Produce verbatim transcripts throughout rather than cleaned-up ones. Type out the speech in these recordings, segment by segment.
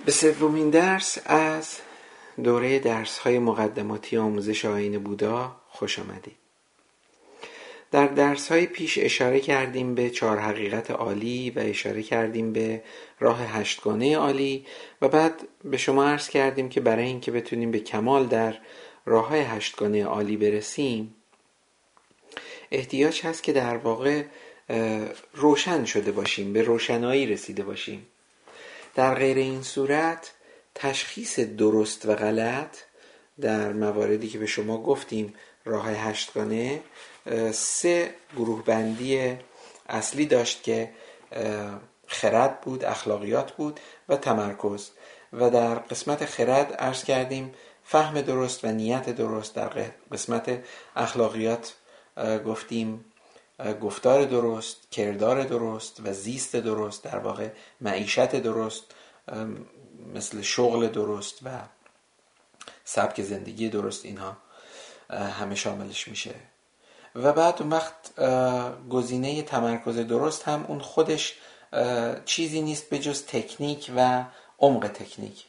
به سومین درس از دوره درس‌های مقدماتی آموزش آیین بودا خوش آمدید. در درس‌های پیش اشاره کردیم به چهار حقیقت عالی و اشاره کردیم به راه هشتگانه عالی و بعد به شما عرض کردیم که برای اینکه بتونیم به کمال در راه‌های هشتگانه عالی برسیم احتیاج هست که در واقع روشن شده باشیم، به روشنایی رسیده باشیم. در غیر این صورت تشخیص درست و غلط در مواردی که به شما گفتیم راه هشتگانه سه گروه بندی اصلی داشت که خرد بود، اخلاقیات بود و تمرکز. و در قسمت خرد عرض کردیم فهم درست و نیت درست. در قسمت اخلاقیات گفتیم گفتار درست، کردار درست و زیست درست، در واقع معیشت درست مثل شغل درست و سبک زندگی درست، اینها همه شاملش میشه. و بعد اون وقت گزینه تمرکز درست هم اون خودش چیزی نیست به جز تکنیک و عمق تکنیک.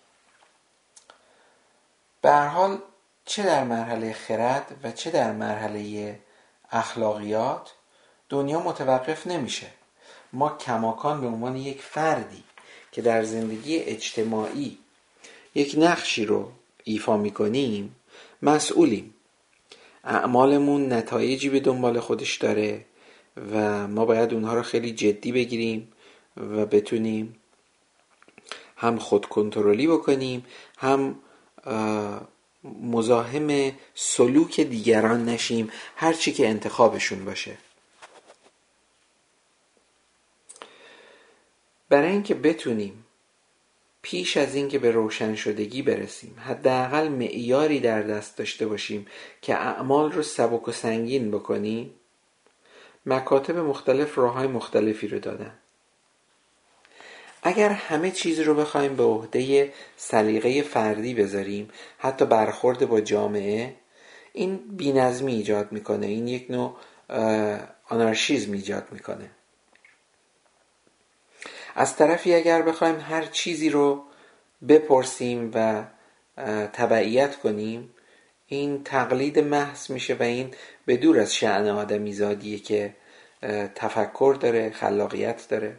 به هر حال چه در مرحله خرد و چه در مرحله اخلاقیات دنیا متوقف نمیشه. ما کماکان به عنوان یک فردی که در زندگی اجتماعی یک نقشی رو ایفا میکنیم مسئولیم. اعمالمون نتایجی به دنبال خودش داره و ما باید اونها رو خیلی جدی بگیریم و بتونیم هم خود کنترلی بکنیم، هم مزاحم سلوک دیگران نشیم، هر چی که انتخابشون باشه. برای اینکه بتونیم پیش از اینکه به روشن شدگی برسیم حداقل معیاری در دست داشته باشیم که اعمال رو سبک و سنگین بکنیم، مکاتب مختلف راه‌های مختلفی رو دادن. اگر همه چیز رو بخوایم به عهده سلیقه فردی بذاریم، حتی برخورد با جامعه، این بی‌نظمی ایجاد میکنه، این یک نوع آنارشیسم ایجاد میکنه. از طرفی اگر بخوایم هر چیزی رو بپرسیم و تبعیت کنیم، این تقلید محض میشه و این به دور از شأن آدمی زادیه که تفکر داره، خلاقیت داره.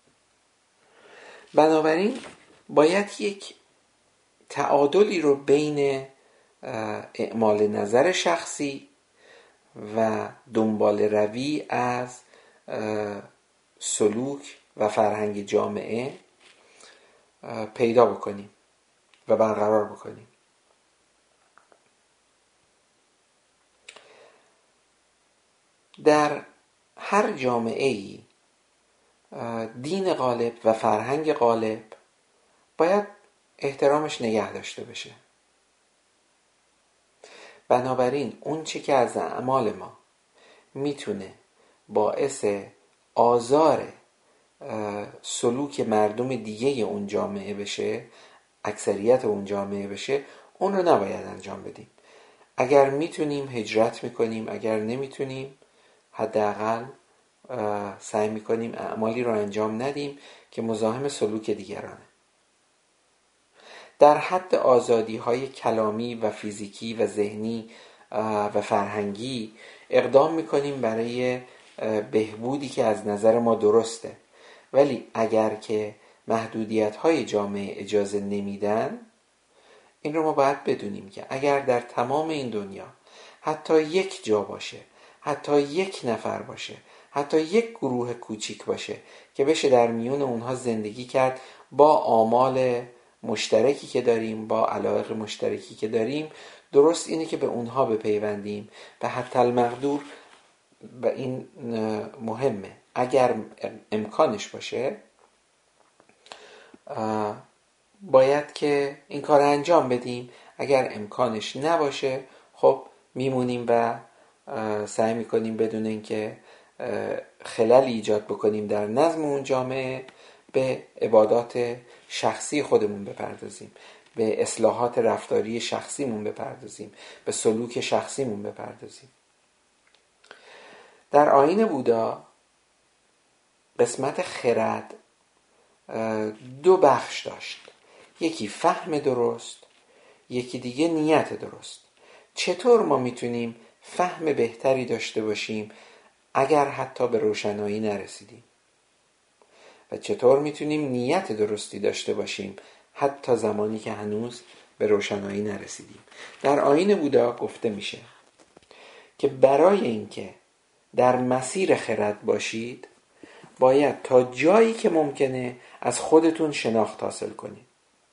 بنابراین باید یک تعادلی رو بین اعمال نظر شخصی و دنبال روی از سلوک و فرهنگ جامعه پیدا بکنیم و برقرار بکنیم. در هر جامعه‌ای دین غالب و فرهنگ غالب باید احترامش نگه داشته بشه. بنابراین اون چی که از اعمال ما میتونه باعث آزار سلوک مردم دیگه اون جامعه بشه، اکثریت اون جامعه بشه، اون رو نباید انجام بدیم. اگر میتونیم هجرت میکنیم، اگر نمیتونیم حداقل سعی میکنیم اعمالی رو انجام ندیم که مزاحم سلوک دیگرانه. در حد آزادی های کلامی و فیزیکی و ذهنی و فرهنگی اقدام میکنیم برای بهبودی که از نظر ما درسته، ولی اگر که محدودیت های جامعه اجازه نمیدن، این رو ما باید بدونیم که اگر در تمام این دنیا حتی یک جا باشه، حتی یک نفر باشه، حتی یک گروه کوچیک باشه که بشه در میون اونها زندگی کرد با آمال مشترکی که داریم، با علایق مشترکی که داریم، درست اینه که به اونها بپیوندیم و حتی المقدور، و این مهمه، اگر امکانش باشه باید که این کار انجام بدیم. اگر امکانش نباشه خب میمونیم و سعی میکنیم بدون اینکه خللی ایجاد بکنیم در نظم اون جامعه به عبادات شخصی خودمون بپردازیم، به اصلاحات رفتاری شخصیمون بپردازیم، به سلوک شخصیمون بپردازیم. در آیین بودا قسمت خرد دو بخش داشت. یکی فهم درست، یکی دیگه نیت درست. چطور ما میتونیم فهم بهتری داشته باشیم اگر حتی به روشنایی نرسیدیم؟ و چطور میتونیم نیت درستی داشته باشیم حتی زمانی که هنوز به روشنایی نرسیدیم؟ در آیین بودا گفته میشه که برای اینکه در مسیر خرد باشید باید تا جایی که ممکنه از خودتون شناخت حاصل کنید.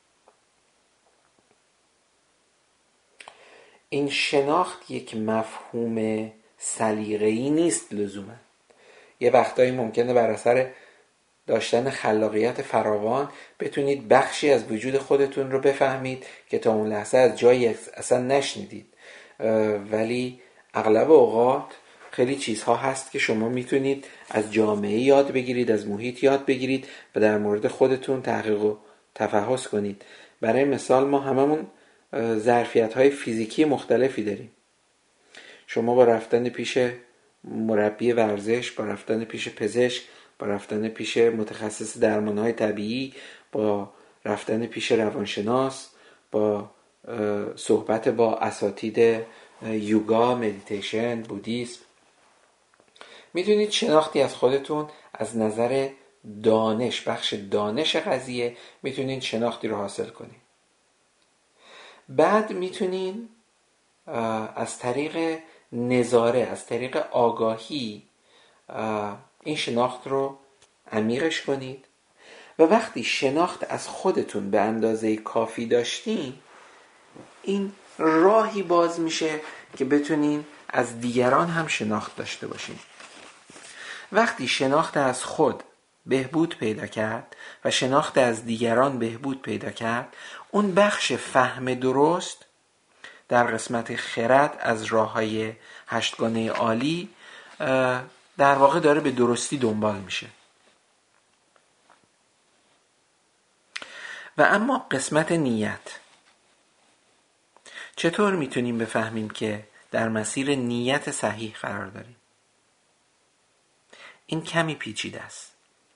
این شناخت یک مفهوم سلیقه‌ای نیست لزوما. یه وقتایی ممکنه بر اثر داشتن خلاقیت فراوان بتونید بخشی از وجود خودتون رو بفهمید که تا اون لحظه از جایی اصلا نشنیدید، ولی اغلب اوقات خیلی چیزها هست که شما میتونید از جامعه یاد بگیرید، از محیط یاد بگیرید و در مورد خودتون تحقیق و تفحص کنید. برای مثال ما هممون ظرفیت‌های فیزیکی مختلفی داریم. شما با رفتن پیش مربی ورزش، با رفتن پیش پزشک، با رفتن پیش متخصص درمان‌های طبیعی، با رفتن پیش روانشناس، با صحبت با اساتید یوگا، مدیتیشن، بودیسم، میتونید شناختی از خودتون از نظر دانش، بخش دانش قضیه میتونید شناختی رو حاصل کنید. بعد میتونین از طریق نظاره، از طریق آگاهی این شناخت رو عمیقش کنید و وقتی شناخت از خودتون به اندازه کافی داشتین، این راهی باز میشه که بتونین از دیگران هم شناخت داشته باشین. وقتی شناخت از خود بهبود پیدا کرد و شناخت از دیگران بهبود پیدا کرد، اون بخش فهم درست در قسمت خرد از راه‌های هشتگانه عالی در واقع داره به درستی دنبال میشه. و اما قسمت نیت، چطور میتونیم بفهمیم که در مسیر نیت صحیح قرار داریم؟ این کمی پیچیده است.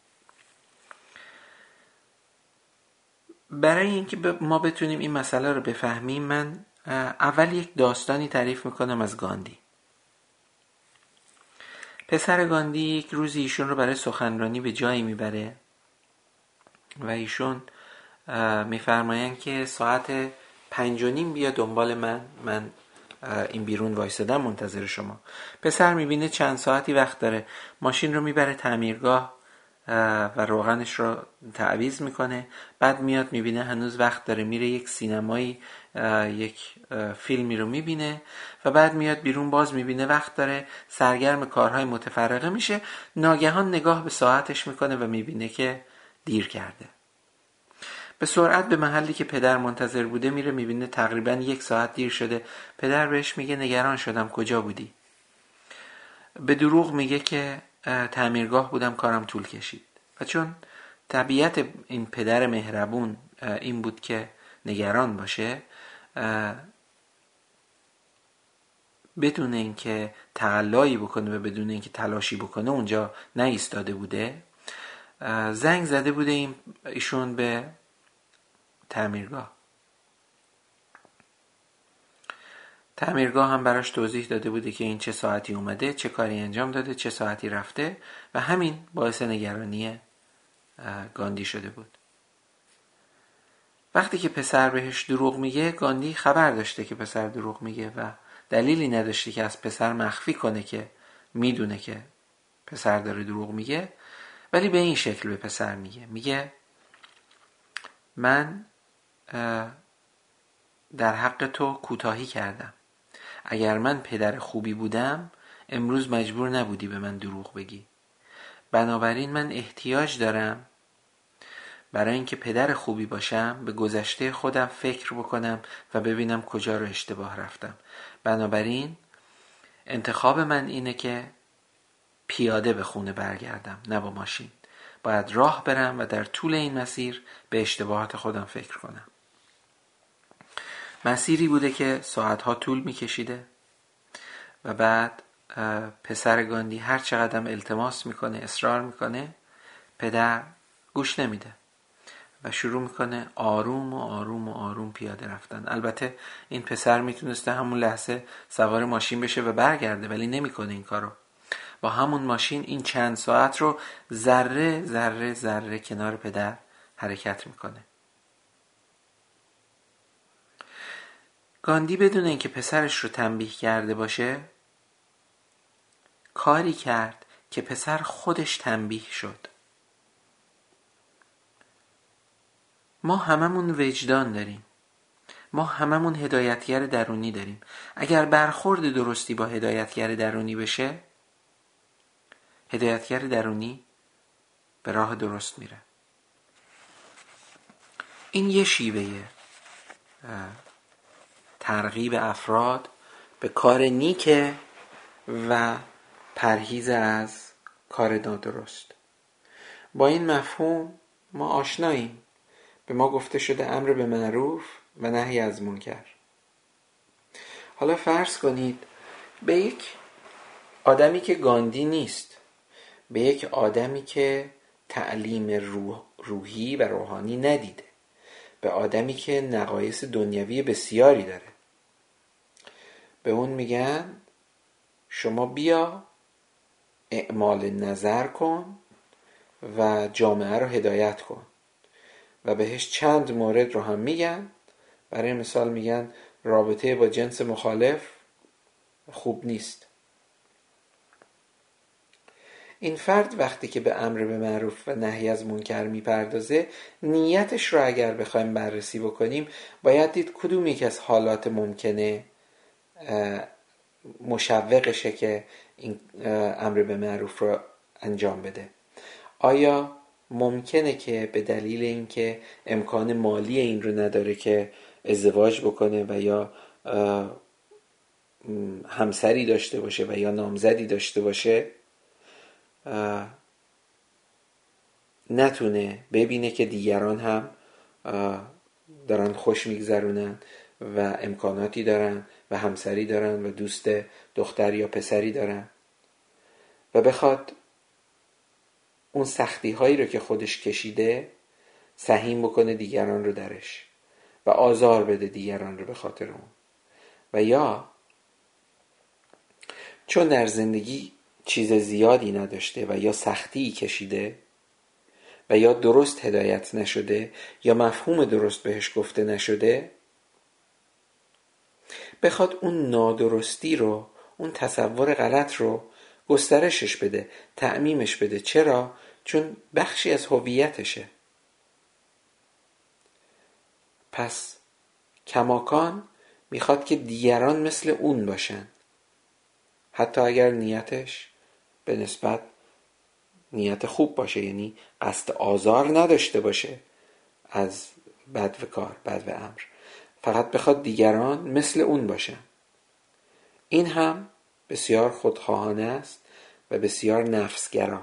برای اینکه ما بتونیم این مسئله رو بفهمیم، من اول یک داستانی تعریف میکنم از گاندی. پسر گاندی یک روزی ایشون رو برای سخنرانی به جایی میبره و ایشون میفرمایند که ساعت پنج و نیم بیا دنبال من، من این بیرون وایسادم منتظر شما. پسر میبینه چند ساعتی وقت داره، ماشین رو میبره تعمیرگاه و روغنش رو تعویض میکنه. بعد میاد میبینه هنوز وقت داره، میره یک سینمایی یک فیلمی رو میبینه و بعد میاد بیرون، باز میبینه وقت داره، سرگرم کارهای متفرقه میشه. ناگهان نگاه به ساعتش میکنه و میبینه که دیر کرده. به سرعت به محلی که پدر منتظر بوده میره، میبینه تقریبا یک ساعت دیر شده. پدر بهش میگه نگران شدم، کجا بودی؟ به دروغ میگه که تعمیرگاه بودم، کارم طول کشید. و چون طبیعت این پدر مهربون این بود که نگران باشه، بدون اینکه تقلایی بکنه و بدون اینکه تلاشی بکنه اونجا نایستاده بوده، زنگ زده بوده این ایشون به تعمیرگاه. تعمیرگاه هم براش توضیح داده بوده که این چه ساعتی اومده، چه کاری انجام داده، چه ساعتی رفته و همین باعث نگرانی گاندی شده بود. وقتی که پسر بهش دروغ میگه، گاندی خبر داشته که پسر دروغ میگه و دلیلی نداشته که از پسر مخفی کنه که میدونه که پسر داره دروغ میگه، ولی به این شکل به پسر میگه میگه من در حق تو کوتاهی کردم. اگر من پدر خوبی بودم امروز مجبور نبودی به من دروغ بگی. بنابراین من احتیاج دارم برای اینکه پدر خوبی باشم به گذشته خودم فکر بکنم و ببینم کجا رو اشتباه رفتم. بنابراین انتخاب من اینه که پیاده به خونه برگردم، نه با ماشین. باید راه برم و در طول این مسیر به اشتباهات خودم فکر کنم. مسیری بوده که ساعتها طول میکشیده و بعد پسر گاندی هر چقدر التماس میکنه، اصرار میکنه، پدر گوش نمیده و شروع میکنه آروم و آروم و آروم پیاده رفتن. البته این پسر میتونسته همون لحظه سوار ماشین بشه و برگرده، ولی نمیکنه این کارو. با همون ماشین این چند ساعت رو ذره ذره ذره کنار پدر حرکت میکنه. گاندی بدون اینکه پسرش رو تنبیه کرده باشه کاری کرد که پسر خودش تنبیه شد. ما هممون وجدان داریم، ما هممون هدایتگر درونی داریم. اگر برخورد درستی با هدایتگر درونی بشه، هدایتگر درونی به راه درست میره. این یه شیوه ترغیب افراد به کار نیک و پرهیز از کار نادرست. با این مفهوم ما آشناییم. به ما گفته شده امر به معروف و نهی از منکر. حالا فرض کنید به یک آدمی که گاندی نیست، به یک آدمی که تعلیم روح، روحی و روحانی ندیده، به آدمی که نقایص دنیوی بسیاری داره، به اون میگن شما بیا اعمال نظر کن و جامعه رو هدایت کن و بهش چند مورد رو هم میگن. برای مثال میگن رابطه با جنس مخالف خوب نیست. این فرد وقتی که به امر به معروف و نهی از منکر میپردازه، نیتش رو اگر بخوایم بررسی بکنیم باید دید کدوم یک از حالات ممکنه مشوقشه که این امر به معروف رو انجام بده. آیا ممکنه که به دلیل اینکه امکان مالی این رو نداره که ازدواج بکنه و یا همسری داشته باشه و یا نامزدی داشته باشه نتونه ببینه که دیگران هم دارن خوش میگذرونن و امکاناتی دارن و همسری دارن و دوست دختر یا پسری دارن و بخواد اون سختی هایی رو که خودش کشیده سهیم بکنه دیگران رو درش و آزار بده دیگران رو به خاطر اون؟ و یا چون در زندگی چیز زیادی نداشته و یا سختی کشیده و یا درست هدایت نشده یا مفهوم درست بهش گفته نشده، بخواد اون نادرستی رو، اون تصور غلط رو گسترشش بده، تعمیمش بده. چرا؟ چون بخشی از هویتشه. پس کماکان میخواد که دیگران مثل اون باشن، حتی اگر نیتش به نسبت نیت خوب باشه، یعنی قصد آزار نداشته باشه از بد و کار، بد و امر، فقط بخواد دیگران مثل اون باشن. این هم بسیار خودخواهانه است و بسیار نفسگرا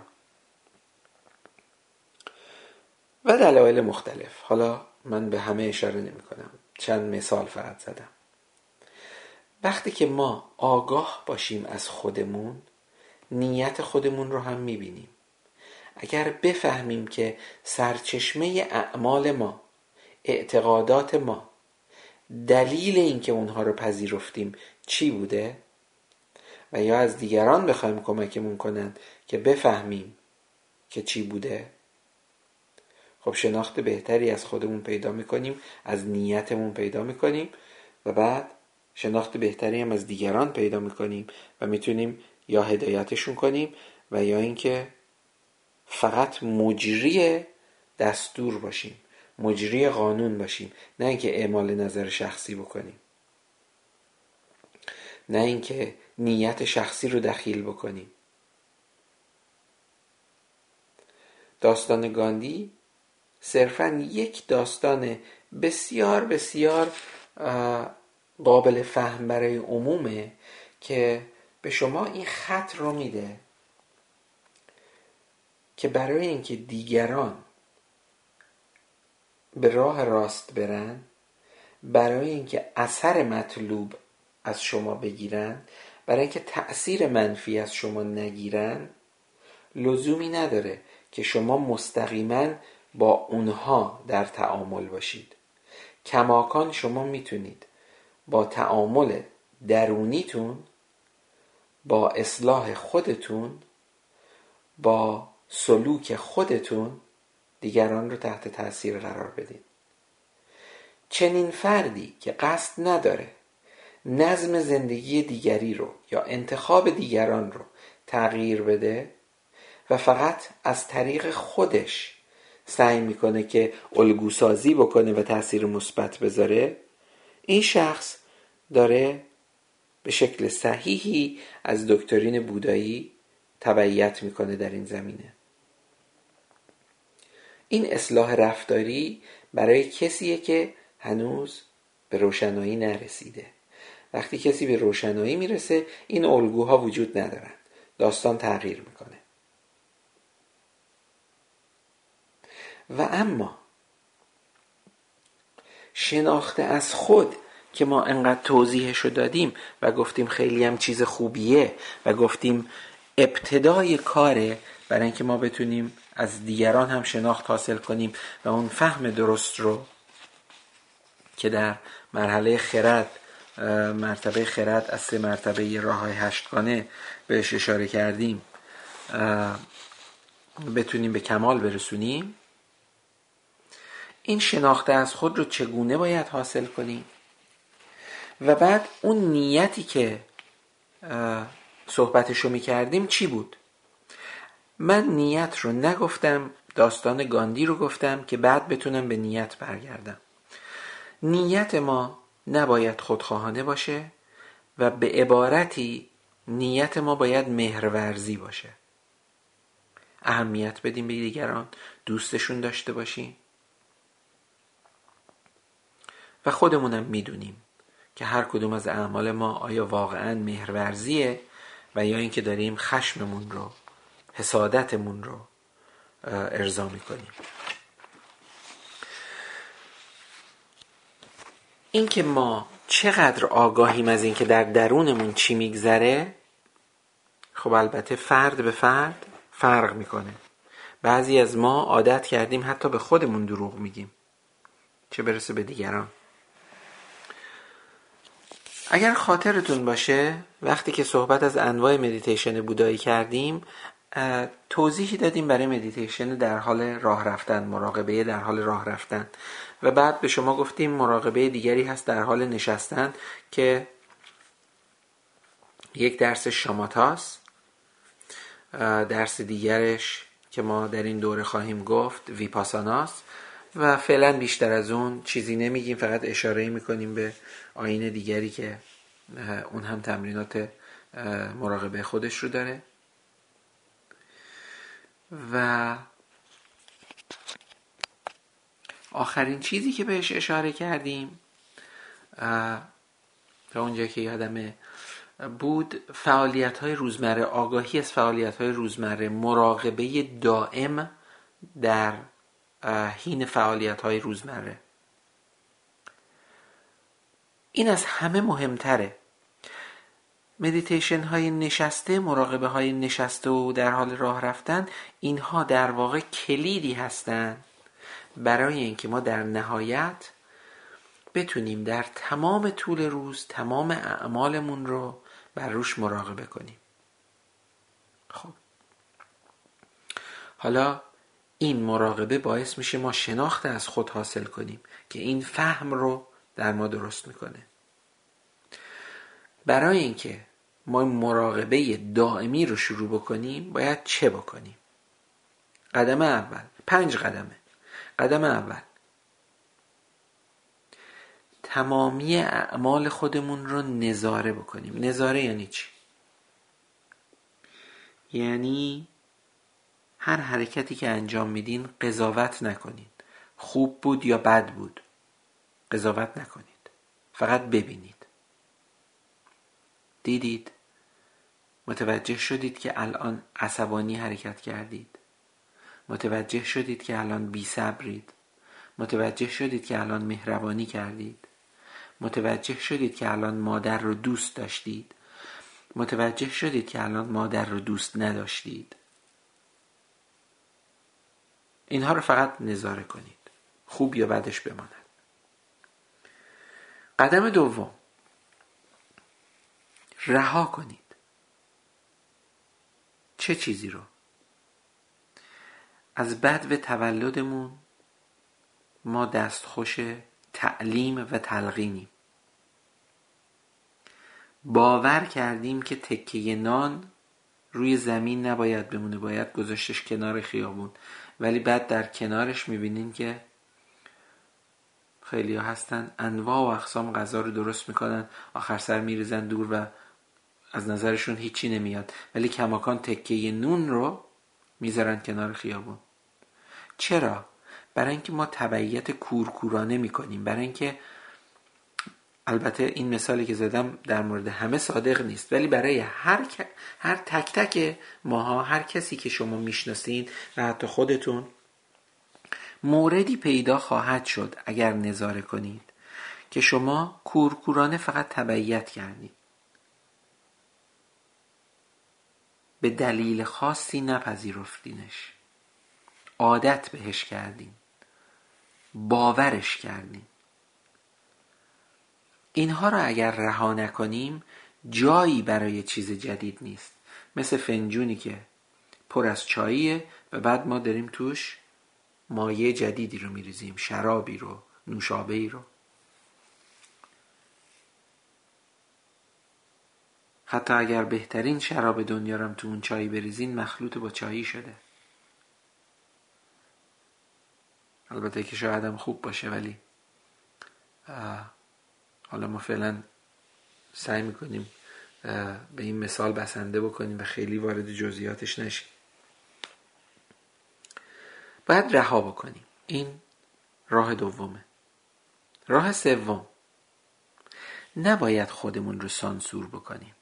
و دلایل مختلف. حالا من به همه اشاره نمی کنم، چند مثال فقط زدم. وقتی که ما آگاه باشیم از خودمون، نیت خودمون رو هم می بینیم. اگر بفهمیم که سرچشمه اعمال ما، اعتقادات ما، دلیل این که اونها رو پذیرفتیم چی بوده و یا از دیگران بخوایم کمکمون کنن که بفهمیم که چی بوده، خب شناخت بهتری از خودمون پیدا میکنیم، از نیتمون پیدا میکنیم و بعد شناخت بهتری هم از دیگران پیدا میکنیم و میتونیم یا هدایتشون کنیم و یا اینکه فقط مجری دستور باشیم، مجری قانون باشیم، نه اینکه اعمال نظر شخصی بکنیم، نه اینکه نیت شخصی رو دخیل بکنیم. داستان گاندی صرفاً یک داستان بسیار بسیار قابل فهم برای عمومه که به شما این خط رو میده که برای اینکه دیگران به راه راست برن، برای اینکه اثر مطلوب از شما بگیرن، برای اینکه تأثیر منفی از شما نگیرن، لزومی نداره که شما مستقیما با اونها در تعامل باشید. کماکان شما میتونید با تعامل درونیتون، با اصلاح خودتون، با سلوک خودتون دیگران رو تحت تاثیر قرار بدید. چنین فردی که قصد نداره نظم زندگی دیگری رو یا انتخاب دیگران رو تغییر بده و فقط از طریق خودش سعی میکنه که الگوسازی بکنه و تأثیر مثبت بذاره، این شخص داره به شکل صحیحی از دکترین بودایی تبعیت میکنه در این زمینه. این اصلاح رفتاری برای کسیه که هنوز به روشنایی نرسیده. وقتی کسی به روشنایی میرسه این الگوها وجود ندارن، داستان تغییر میکنه. و اما شناخته از خود که ما انقدر توضیحشو دادیم و گفتیم خیلی هم چیز خوبیه و گفتیم ابتدای کاره برای اینکه ما بتونیم از دیگران هم شناخت حاصل کنیم و اون فهم درست رو که در مرحله خرد، مرتبه خرد از سه مرتبه راه های هشتگانه بهش اشاره کردیم، بتونیم به کمال برسونیم. این شناخته از خود رو چگونه باید حاصل کنیم؟ و بعد اون نیتی که صحبتشو میکردیم چی بود؟ من نیت رو نگفتم، داستان گاندی رو گفتم که بعد بتونم به نیت برگردم. نیت ما نباید خودخواهانه باشه و به عبارتی نیت ما باید مهرورزی باشه. اهمیت بدیم به دیگران، دوستشون داشته باشیم و خودمونم میدونیم که هر کدوم از اعمال ما آیا واقعا مهرورزیه و یا اینکه داریم خشممون رو، حسادتمون رو ارضا میکنیم. اینکه ما چقدر آگاهیم از اینکه در درونمون چی میگذره، خب البته فرد به فرد فرق میکنه. بعضی از ما عادت کردیم حتی به خودمون دروغ میگیم، چه برسه به دیگران. اگر خاطرتون باشه وقتی که صحبت از انواع مدیتیشن بودایی کردیم، توضیحی دادیم برای مدیتیشن در حال راه رفتن، مراقبه در حال راه رفتن، و بعد به شما گفتیم مراقبه دیگری هست در حال نشستن که یک درس شاماتاست، درس دیگرش که ما در این دوره خواهیم گفت ویپاساناست و فعلا بیشتر از اون چیزی نمیگیم، فقط اشاره میکنیم به آیین دیگری که اون هم تمرینات مراقبه خودش رو داره. و آخرین چیزی که بهش اشاره کردیم تا اونجا که یادمه بود فعالیت‌های روزمره، آگاهی از فعالیت‌های روزمره، مراقبه دائم در حین فعالیت‌های روزمره. این از همه مهمتره. مدیتیشن های نشسته، مراقبه های نشسته و در حال راه رفتن، اینها در واقع کلیدی هستند برای اینکه ما در نهایت بتونیم در تمام طول روز تمام اعمالمون رو بر روش مراقبه کنیم. خب حالا این مراقبه باعث میشه ما شناخت از خود حاصل کنیم که این فهم رو در ما درست میکنه. برای اینکه ما مراقبه دائمی رو شروع بکنیم باید چه بکنیم؟ قدم اول، پنج قدمه. قدم اول، تمامی اعمال خودمون رو نظاره بکنیم. نظاره یعنی چی؟ یعنی هر حرکتی که انجام میدین قضاوت نکنید. خوب بود یا بد بود، قضاوت نکنید، فقط ببینید. دیدید؟ متوجه شدید که الان عصبانی حرکت کردید؟ متوجه شدید که الان بی صبرید؟ متوجه شدید که الان مهربانی کردید؟ متوجه شدید که الان مادر رو دوست داشتید؟ متوجه شدید که الان مادر رو دوست نداشتید؟ اینها رو فقط نظاره کنید، خوب یا بدش بماند. قدم دوم، رها کنید. چه چیزی رو؟ از بدو تولدمون ما دستخوش تعلیم و تلقینیم. باور کردیم که تکه نان روی زمین نباید بمونه، باید گذاشتش کنار خیابون، ولی بعد در کنارش میبینین که خیلی ها هستن انواع و اقسام غذا رو درست میکنن، آخر سر میریزن دور و از نظرشون هیچی نمیاد، ولی کماکان تکه نون رو میذارن کنار خیابون. چرا؟ برای اینکه ما تبعیت کورکورانه میکنیم، برای اینکه البته این مثالی که زدم در مورد همه صادق نیست، ولی برای هر هر تک تک ماها، هر کسی که شما میشناسین و حتی خودتون، موردی پیدا خواهد شد اگر نظاره کنید که شما کورکورانه فقط تبعیت کردید، به دلیل خاصی نپذیرفتینش، عادت بهش کردین، باورش کردین. اینها رو اگر رها نکنیم جایی برای چیز جدید نیست. مثل فنجونی که پر از چاییه و بعد ما داریم توش مایه جدیدی رو میریزیم، شرابی رو، نوشابه‌ای رو. حتی اگر بهترین شراب دنیا رو تو اون چایی بریزین مخلوط با چایی شده. البته که شاید هم خوب باشه، ولی حالا ما فعلا سعی میکنیم به این مثال بسنده بکنیم و خیلی وارد جزئیاتش نشیم. باید رها بکنیم. این راه دومه. راه سوم، نباید خودمون رو سانسور بکنیم.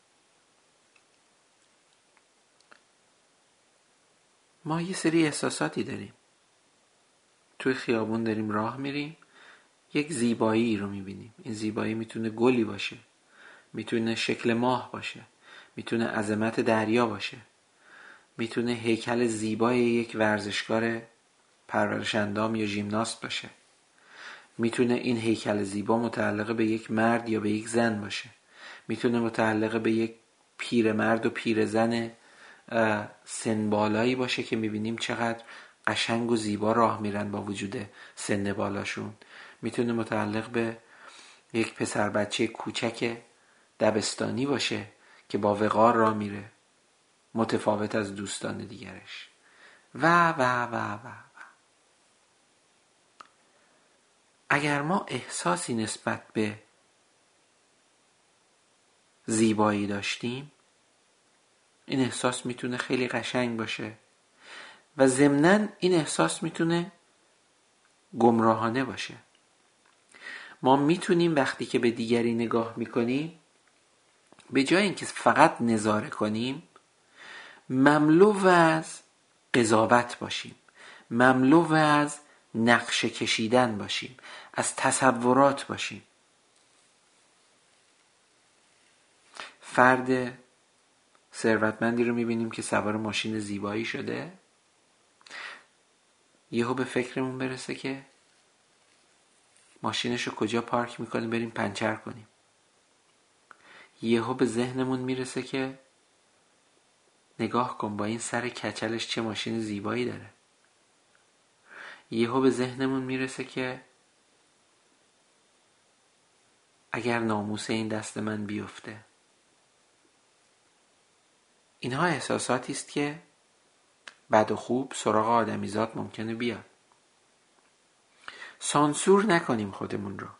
ما یه سری احساساتی داریم. توی خیابون داریم راه میریم، یک زیبایی رو میبینیم. این زیبایی میتونه گلی باشه، میتونه شکل ماه باشه، میتونه عظمت دریا باشه، میتونه هیکل زیبای یک ورزشکار پرورش اندام یا ژیمناست باشه، میتونه این هیکل زیبا متعلق به یک مرد یا به یک زن باشه، میتونه متعلق به یک پیرمرد و پیرزن سن بالایی باشه که میبینیم چقدر قشنگ و زیبا راه میرن با وجود سن بالاشون، میتونه متعلق به یک پسر بچه کوچک دبستانی باشه که با وقار راه میره، متفاوت از دوستان دیگرش، و و و و و اگر ما احساسی نسبت به زیبایی داشتیم، این احساس میتونه خیلی قشنگ باشه و ضمناً این احساس میتونه گمراهانه باشه. ما میتونیم وقتی که به دیگری نگاه میکنیم به جای اینکه فقط نظاره کنیم مملو از قضاوت باشیم، مملو از نقشه کشیدن باشیم، از تصورات باشیم. فرد ثروتمندی رو میبینیم که سوار ماشین زیبایی شده، یهو به فکرمون برسه که ماشینش رو کجا پارک میکنیم بریم پنچر کنیم. یهو به ذهنمون میرسه که نگاه کن با این سر کچلش چه ماشین زیبایی داره. یهو به ذهنمون میرسه که اگر ناموس این دست من بیفته. اینها احساساتی است که بد و خوب سراغ آدمیزاد ممکنه بیاد. سانسور نکنیم خودمون رو،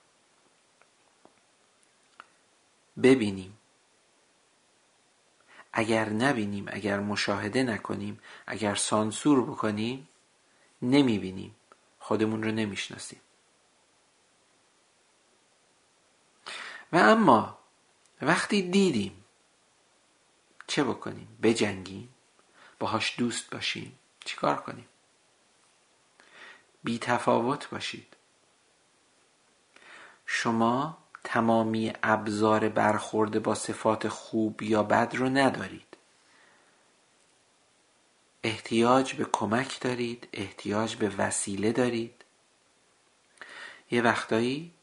ببینیم. اگر نبینیم، اگر مشاهده نکنیم، اگر سانسور بکنیم، نمیبینیم، خودمون رو نمیشناسیم. و اما وقتی دیدیم چه بکنیم؟ بجنگیم؟ باهاش دوست باشیم؟ چی کار کنیم؟ بی تفاوت باشید. شما تمامی ابزار برخورد با صفات خوب یا بد رو ندارید. احتیاج به کمک دارید، احتیاج به وسیله دارید. یه وقتایی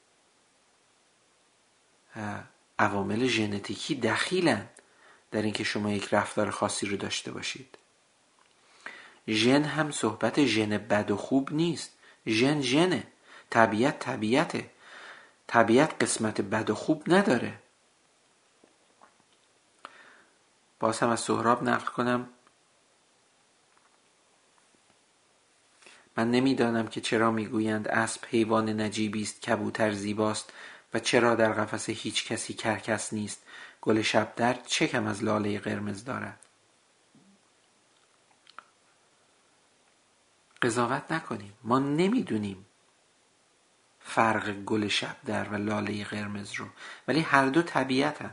عوامل ژنتیکی دخیلن در اینکه شما یک رفتار خاصی رو داشته باشید. ژن هم صحبت ژن بد و خوب نیست. ژن ژنه، طبیعت طبیعته. طبیعت قسمت بد و خوب نداره. باز هم از سهراب نقل کنم، من نمیدانم که چرا میگویند اسب حیوان نجیبی است، کبوتر زیباست و چرا در قفس هیچ کسی کرکس نیست. گل شبدر چه کم از لاله قرمز دارد. قضاوت نکنیم. ما نمیدونیم فرق گل شبدر و لاله قرمز رو، ولی هر دو طبیعتن.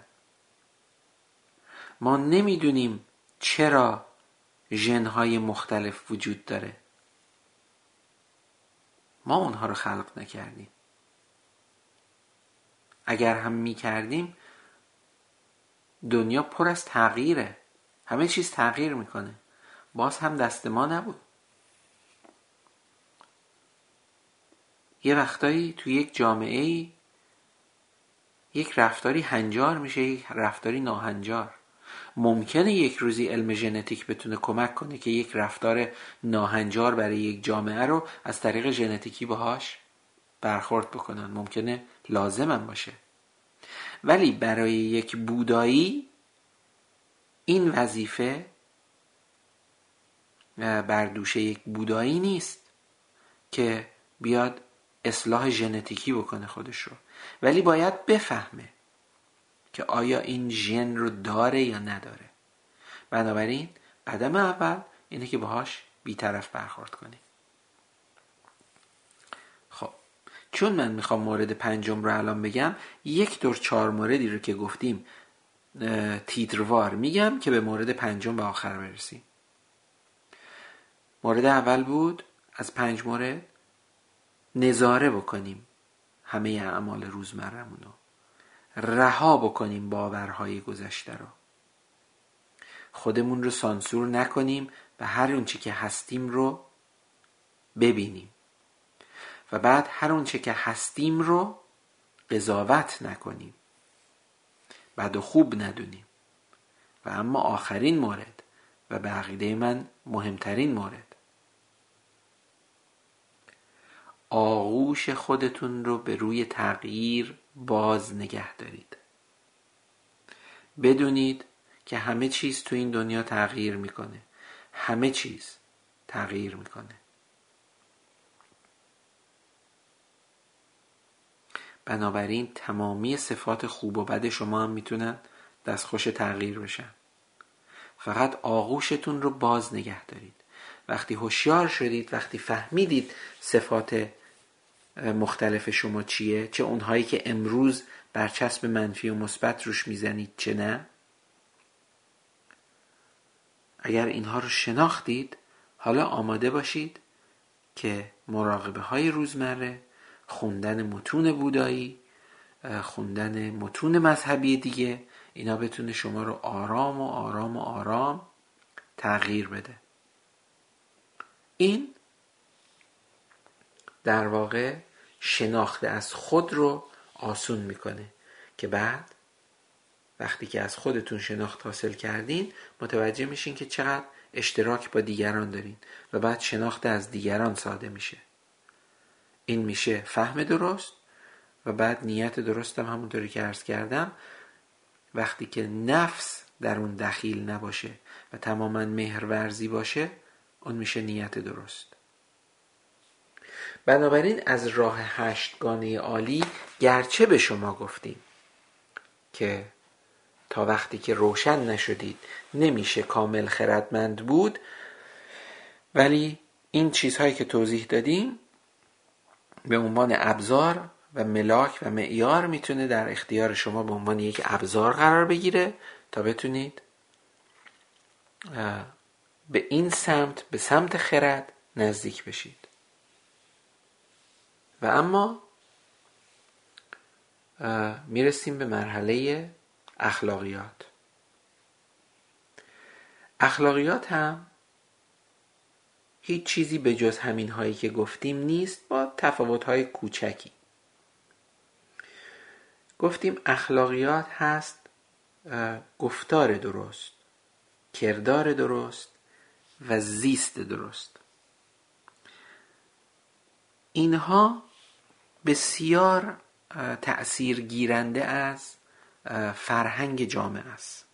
ما نمیدونیم چرا ژن‌های مختلف وجود داره. ما اونها رو خلق نکردیم. اگر هم میکردیم دنیا پر از تغییره. همه چیز تغییر میکنه. باز هم دست ما نبود. یه وقتایی تو یک جامعه یک رفتاری هنجار میشه، یک رفتاری ناهنجار. ممکنه یک روزی علم ژنتیک بتونه کمک کنه که یک رفتار ناهنجار برای یک جامعه رو از طریق ژنتیکی باهاش برخورد بکنن. ممکنه لازم هم باشه. ولی برای یک بودایی این وظیفه بر دوش یک بودایی نیست که بیاد اصلاح ژنتیکی بکنه خودش رو، ولی باید بفهمه که آیا این ژن رو داره یا نداره. بنابراین قدم اول اینه که باهاش بی‌طرف برخورد کنی. خب چون من میخوام مورد پنجم رو الان بگم، یک دور چهار موردی رو که گفتیم تیتروار میگم که به مورد پنجم به آخر برسیم. مورد اول بود از پنج مورد نظاره بکنیم همه اعمال روزمره‌مون رو، رها بکنیم باورهای گذشته رو، خودمون رو سانسور نکنیم و هر اون چی که هستیم رو ببینیم و بعد هر اون چی که هستیم رو قضاوت نکنیم، بد و خوب ندونیم. و اما آخرین مورد و به عقیده من مهمترین مورد، آغوش خودتون رو به روی تغییر باز نگه دارید. بدونید که همه چیز تو این دنیا تغییر میکنه. همه چیز تغییر میکنه. بنابراین تمامی صفات خوب و بد شما هم میتونن دستخوش تغییر بشن. فقط آغوشتون رو باز نگه دارید. وقتی هوشیار شدید، وقتی فهمیدید صفات مختلف شما چیه، چه اونهایی که امروز برچسب منفی و مثبت روش میزنید چه نه، اگر اینها رو شناختید، حالا آماده باشید که مراقبه های روزمره، خوندن متون بودایی، خوندن متون مذهبی دیگه، اینا بتونه شما رو آرام و آرام و آرام تغییر بده. این در واقع شناخته از خود رو آسون میکنه که بعد وقتی که از خودتون شناخت حاصل کردین متوجه میشین که چقدر اشتراک با دیگران دارین و بعد شناخت از دیگران ساده میشه. این میشه فهم درست و بعد نیت درست هم همونطوری که عرض کردم وقتی که نفس در اون دخیل نباشه و تماما مهرورزی باشه اون میشه نیت درست. بنابراین از راه هشتگانه عالی گرچه به شما گفتیم که تا وقتی که روشن نشدید نمیشه کامل خردمند بود، ولی این چیزهایی که توضیح دادیم به عنوان ابزار و ملاک و معیار میتونه در اختیار شما به عنوان یک ابزار قرار بگیره تا بتونید به این سمت، به سمت خرد نزدیک بشید. و اما میرسیم به مرحله اخلاقیات. اخلاقیات هم هیچ چیزی به جز همین هایی که گفتیم نیست، با تفاوت های کوچکی. گفتیم اخلاقیات هست گفتار درست، کردار درست و زیست درست. اینها بسیار تأثیر گیرنده از فرهنگ جامعه است.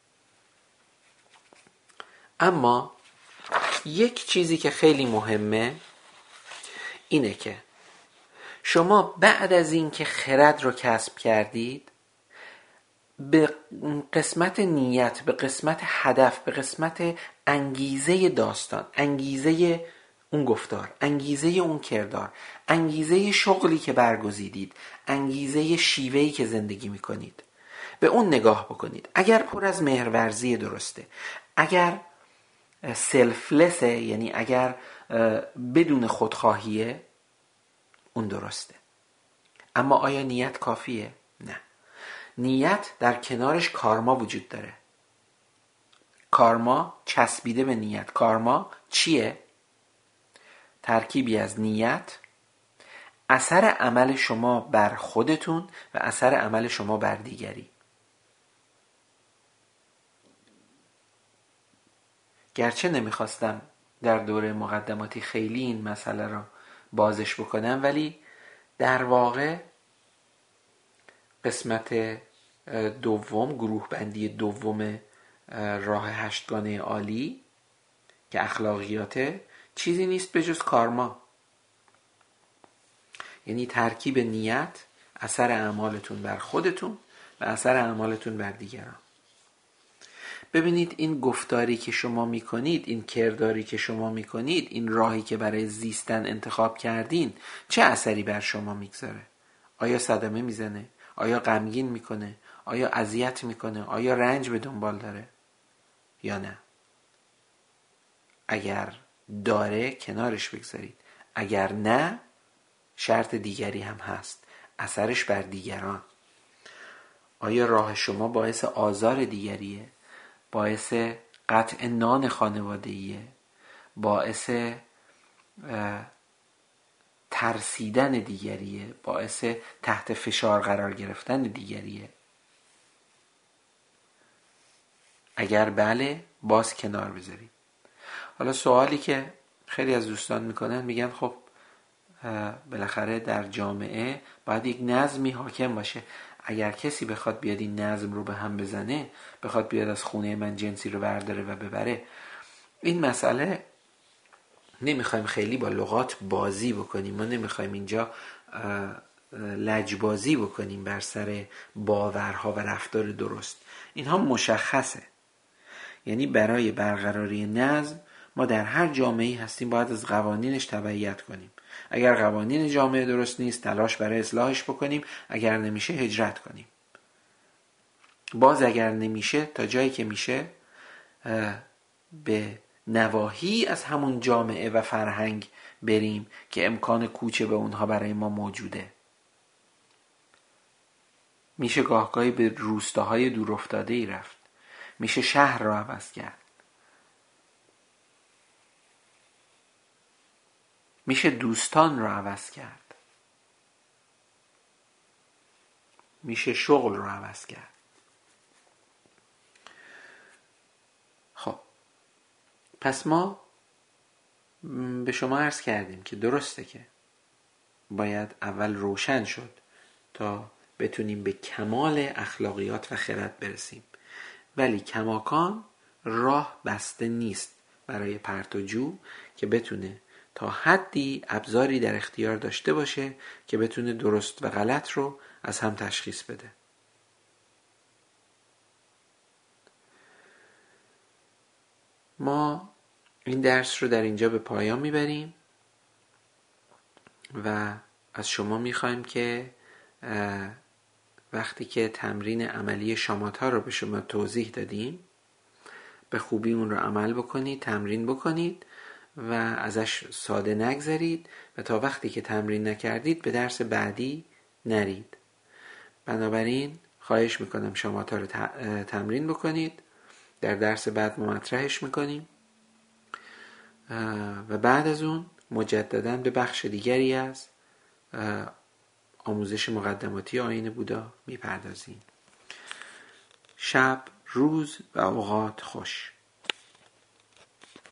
اما یک چیزی که خیلی مهمه اینه که شما بعد از این که خرد رو کسب کردید، به قسمت نیت، به قسمت هدف، به قسمت انگیزه داستان، انگیزه اون گفتار، انگیزه اون کردار، انگیزه شغلی که برگزیدید، انگیزه شیوهی که زندگی میکنید، به اون نگاه بکنید. اگر پر از مهرورزی درسته، اگر سلفلسه، یعنی اگر بدون خودخواهیه، اون درسته. اما آیا نیت کافیه؟ نه. نیت در کنارش کارما وجود داره. کارما چسبیده به نیت. کارما چیه؟ ترکیبی از نیت، اثر عمل شما بر خودتون و اثر عمل شما بر دیگری. گرچه نمیخواستم در دوره مقدماتی خیلی این مسئله رو بازش بکنم، ولی در واقع قسمت دوم، گروه بندی دوم راه هشتگانه عالی که اخلاقیاته، چیزی نیست به جز کارما. یعنی ترکیب نیت، اثر اعمالتون بر خودتون و اثر اعمالتون بر دیگران. ببینید این گفتاری که شما میکنید، این کرداری که شما میکنید، این راهی که برای زیستن انتخاب کردین، چه اثری بر شما میگذاره؟ آیا صدمه میزنه؟ آیا غمگین میکنه؟ آیا اذیت میکنه؟ آیا رنج به دنبال داره؟ یا نه؟ اگر داره کنارش بگذارید، اگر نه شرط دیگری هم هست، اثرش بر دیگران. آیا راه شما باعث آزار دیگریه؟ باعث قطع نان خانواده‌ایه؟ باعث ترسیدن دیگریه؟ باعث تحت فشار قرار گرفتن دیگریه؟ اگر بله، باز کنار بذارید. حالا سوالی که خیلی از دوستان میکنن، میگن خب بالاخره در جامعه باید یک نظمی حاکم باشه. اگر کسی بخواد بیاد این نظم رو به هم بزنه، بخواد بیاد از خونه من جنسی رو برداره و ببره، این مسئله نمیخوایم خیلی با لغات بازی بکنیم. ما نمیخوایم اینجا لجبازی بکنیم بر سر باورها و رفتار درست. اینها مشخصه. یعنی برای برقراری نظم ما در هر جامعه‌ای هستیم باید از قوانینش تبعیت کنیم. اگر قوانین جامعه درست نیست، تلاش برای اصلاحش بکنیم. اگر نمیشه، هجرت کنیم. باز اگر نمیشه، تا جایی که میشه به نواحی از همون جامعه و فرهنگ بریم که امکان کوچه به اونها برای ما موجوده. میشه گاهگاهی به روستاهای دور افتاده‌ای رفت. میشه شهر رو عوض کرد. میشه دوستان رو عوض کرد. میشه شغل رو عوض کرد. خب پس ما به شما عرض کردیم که درسته که باید اول روشن شد تا بتونیم به کمال اخلاقیات و خرد برسیم، ولی کماکان راه بسته نیست برای پرتوجو که بتونه تا حدی ابزاری در اختیار داشته باشه که بتونه درست و غلط رو از هم تشخیص بده. ما این درس رو در اینجا به پایان میبریم و از شما میخوایم که وقتی که تمرین عملی شاماتا رو به شما توضیح دادیم، به خوبی اون رو عمل بکنید، تمرین بکنید و ازش ساده نگذارید و تا وقتی که تمرین نکردید به درس بعدی نرید. بنابراین خواهش میکنم شاماتا رو تمرین بکنید. در درس بعد ما مطرحش میکنیم. و بعد از اون مجدداً به بخش دیگری از آموزش مقدماتی آیین بودا میپردازیم. شب، روز و اوقات خوش.